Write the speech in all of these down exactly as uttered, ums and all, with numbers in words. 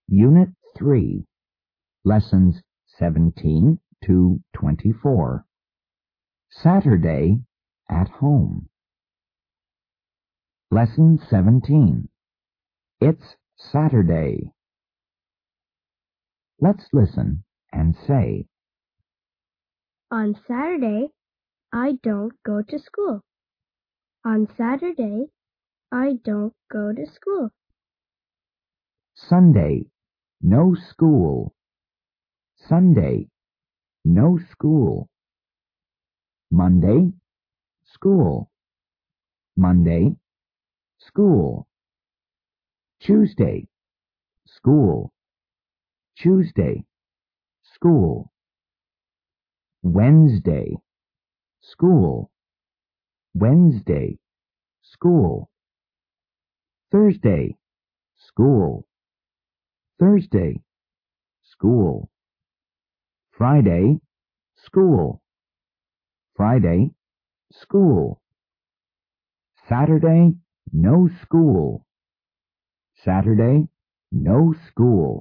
Unit three, Lessons seventeen to twenty-four. Saturday at home. Lesson seventeen. It's Saturday. Let's listen and say, On Saturday, I don't go to school. On Saturday, I don't go to school. Sunday, no school. Sunday, no school. Monday, school. Monday, school. Tuesday, school. Tuesday, school. Wednesday, school. Wednesday, school. Thursday, school. Thursday, school. Friday, school. Friday, school. Saturday, no school. Saturday, no school.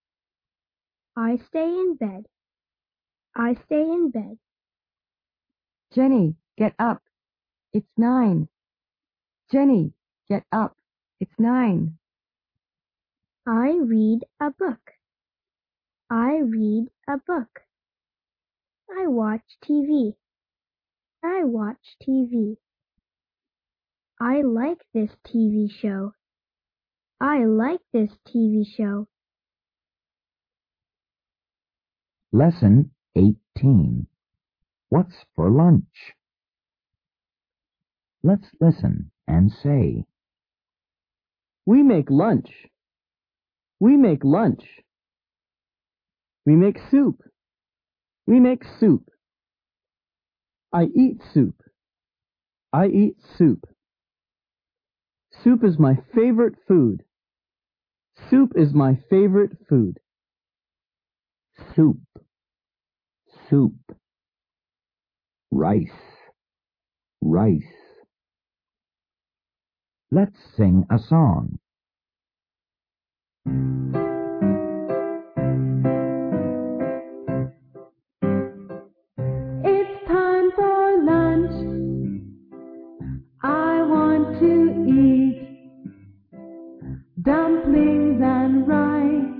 I stay in bed. I stay in bed. Jenny, get up. It's nine. Jenny, get up. It's nine. I read a book. I read a book. I watch T V. I watch T V. I like this T V show. I like this T V show. Lesson eighteen. What's for lunch? Let's listen and say, We make lunch. We make lunch. We make soup. We make soup. I eat soup. I eat soup. Soup is my favorite food. Soup is my favorite food. soup, soup. Rice, rice. Let's sing a song. It's time for lunch. I want to eat dumplings and rice,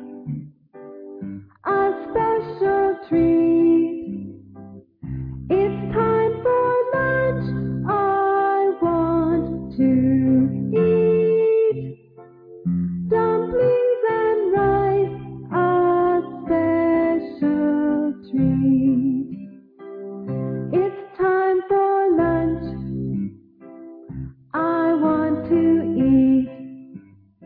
a special treat. It's time for lunch. I want to eat dumplings and rice, a special treat. It's time for lunch. I want to eat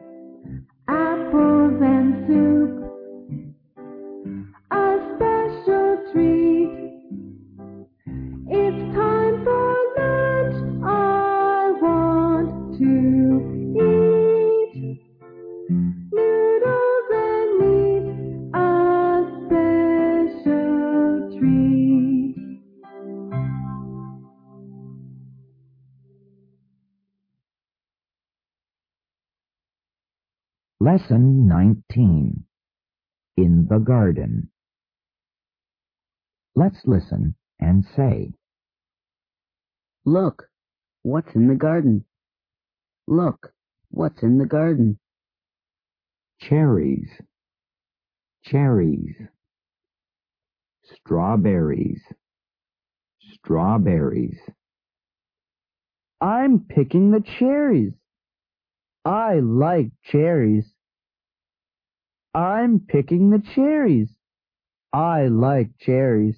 apples and soup, a special treat. It's time for lunch. I want to eat noodles and meat, a special treat. Lesson nineteen. In the garden. Let's listen and say, Look, what's in the garden? Look, what's in the garden? cherries, cherries. Strawberries, strawberries. I'm picking the cherries. I like cherries. I'm picking the cherries. I like cherries.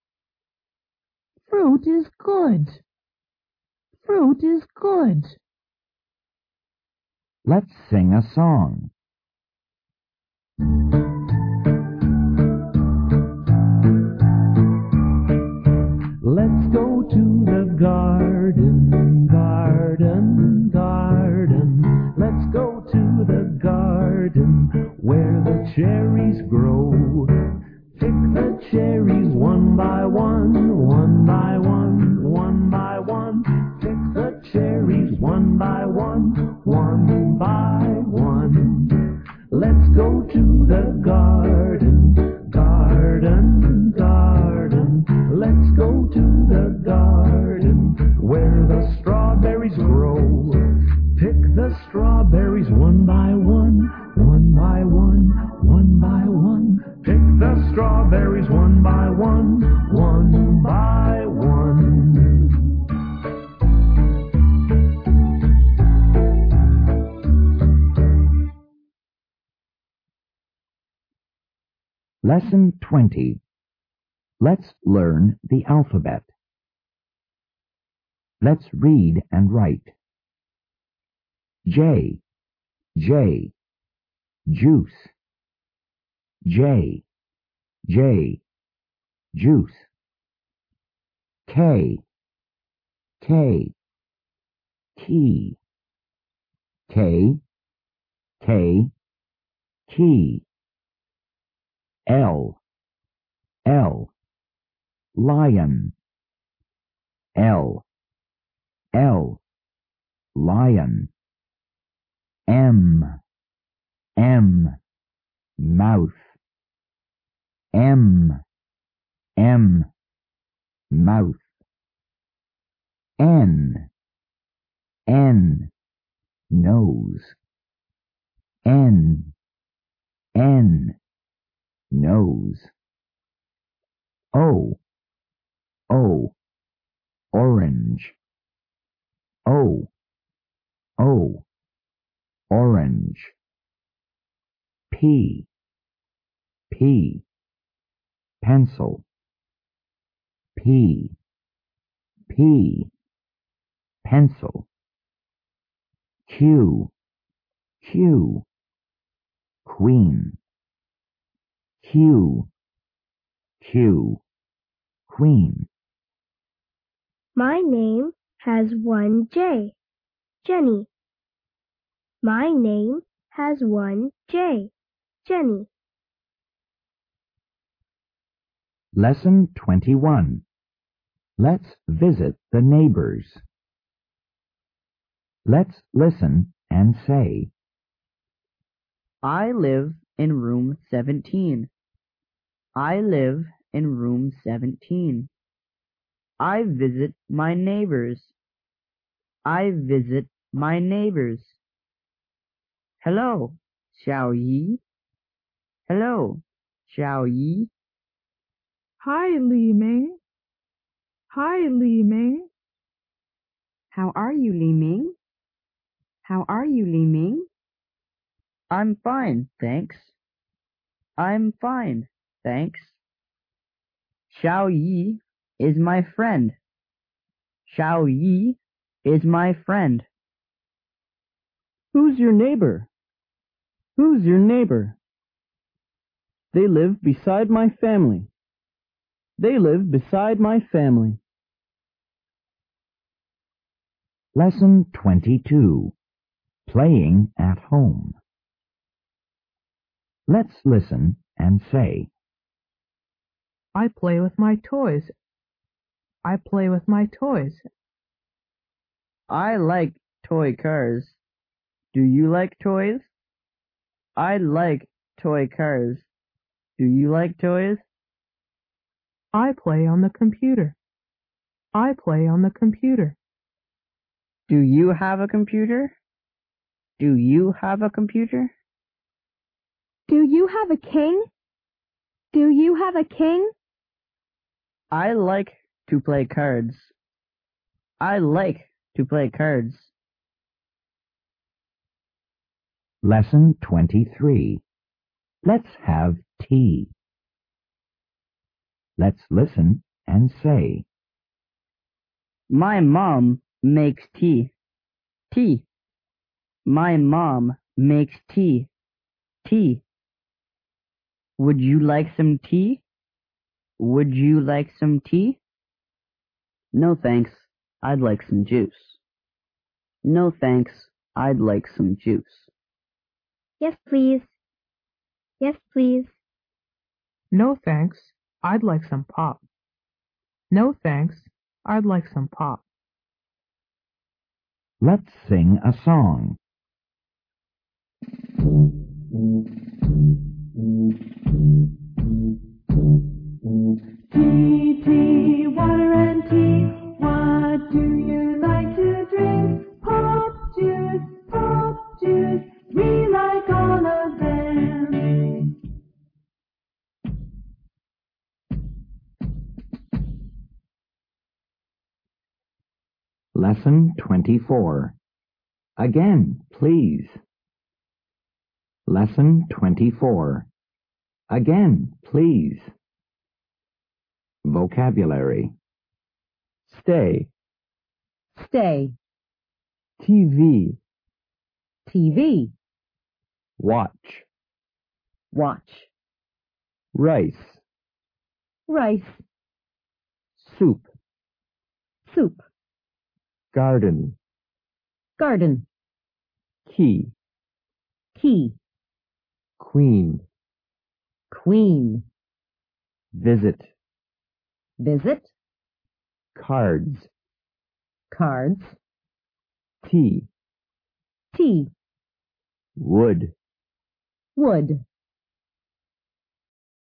Fruit is good. Fruit is good. Let's sing a song. Let's go to the garden, garden, garden. Let's go to the garden where the cherries grow. Pick the cherries one by one, one by one, one by one. Pick the cherries one by one, one by one. Let's go to the garden, garden, garden. Let's go to the garden where the strawberries grow. Pick the strawberries one by one, one by one, one by one. Pick the strawberries one by one, one by one. Lesson twenty. Let's learn the alphabet. Let's read and write. J, J, juice. J, J, juice. K, K, key. K, K, key. L, L, lion. L, L, lion. M, M, mouth. M, M, mouth. N, N, nose. N, N, nose. O, O, orange. O, O, orange. P, P, pencil. P, P, pencil. Q, Q, queen. Q, Q, queen. My name has one J. Jenny. My name has one J. Jenny. Lesson twenty-one. Let's visit the neighbors. Let's listen and say, I live in room seventeen. I live in room seventeen. I visit my neighbors. I visit my neighbors. Hello, Xiao Yi. Hello, Xiao Yi. Hi, Li Ming. Hi, Li Ming. How are you, Li Ming? How are you, Li Ming? I'm fine, thanks. I'm fine, thanks. Xiao Yi is my friend. Xiao Yi is my friend. Who's your neighbor? Who's your neighbor? They live beside my family. They live beside my family. Lesson twenty-two. Playing at home. Let's listen and say, I play with my toys. I play with my toys. I like toy cars. Do you like toys? I like toy cars. Do you like toys? I play on the computer. I play on the computer. Do you have a computer? Do you have a computer? Do you have a king? Do you have a king? I like to play cards. I like to play cards. Lesson twenty-three. Let's have tea. Let's listen and say, My mom makes tea. Tea. My mom makes tea. Tea. Would you like some tea? Would you like some tea? No thanks, I'd like some juice. No thanks, I'd like some juice. Yes, please. Yes, please. No thanks, I'd like some pop. No thanks, I'd like some pop. let's sing a song. Lesson twenty-four. Again, please. Lesson twenty-four. Again, please. Vocabulary. Stay, Stay. T V, T V. watch, Watch. rice, Rice. soup, Soup. garden, Garden. key, Key. queen, Queen. visit, Visit. cards, Cards. tea, Tea. wood, Wood.